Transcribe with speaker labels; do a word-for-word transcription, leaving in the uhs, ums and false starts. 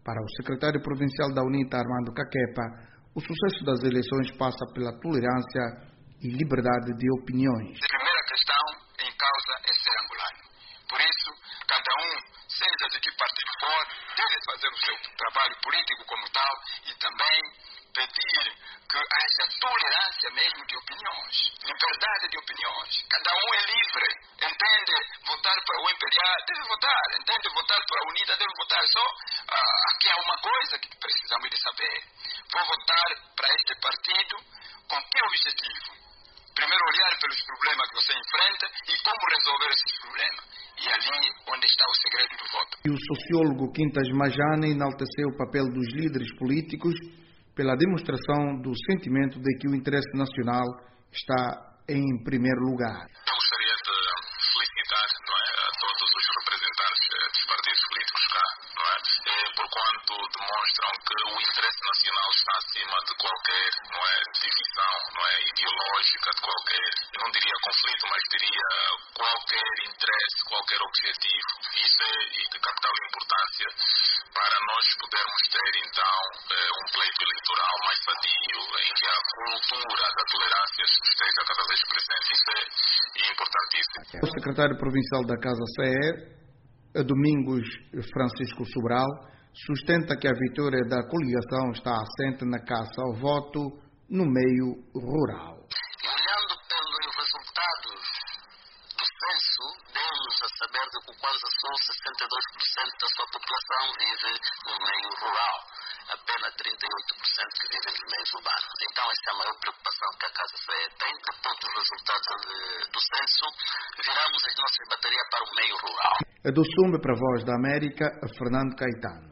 Speaker 1: Para o secretário provincial da UNITA, Armando Caquepa, o sucesso das eleições passa pela tolerância e liberdade de opiniões.
Speaker 2: A primeira questão em causa é ser angolano. Por isso, cada um, seja de que partido for, deve fazer o seu trabalho político como tal e também pedir que haja tolerância mesmo de opiniões, liberdade de opiniões. Cada um é livre, entende votar para o M P D A, deve votar, entende votar para a UNITA, deve votar. Só ah, aqui há uma coisa que precisamos de saber. Vou votar para este partido com que objetivo? Primeiro olhar pelos problemas que você enfrenta e como resolver esses problemas. E ali onde está o segredo do voto.
Speaker 1: E o sociólogo Quintas Majana enalteceu o papel dos líderes políticos pela demonstração do sentimento de que o interesse nacional está em primeiro lugar.
Speaker 3: Eu gostaria de felicitar, não é, a todos os representantes dos partidos políticos cá, não é, porquanto demonstram que o interesse nacional está acima de qualquer, não é, divisão, não é, ideológica, de qualquer, eu não diria conflito, mas diria qualquer interesse, qualquer objetivo. Isso é de capital importância para nós podermos ter, então, um pleito eleitoral mais sadio, em que a cultura da tolerância esteja cada vez presente. Isso é importantíssimo.
Speaker 1: O secretário provincial da Casa C E, Domingos Francisco Sobral, sustenta que a vitória da coligação está assente na caça ao voto no meio rural.
Speaker 4: E olhando pelos resultados do censo, deu-nos a saber de que o Kwanza Sul, sessenta e dois por cento da sua população vive no meio rural, apenas trinta e oito por cento que vivem nos meios urbanos. Então essa é a maior preocupação que a Casa C E tem, que todos os resultados de, do censo viramos as nossas baterias para o meio rural.
Speaker 1: É do Sumbe para a Voz da América, Fernando Caetano.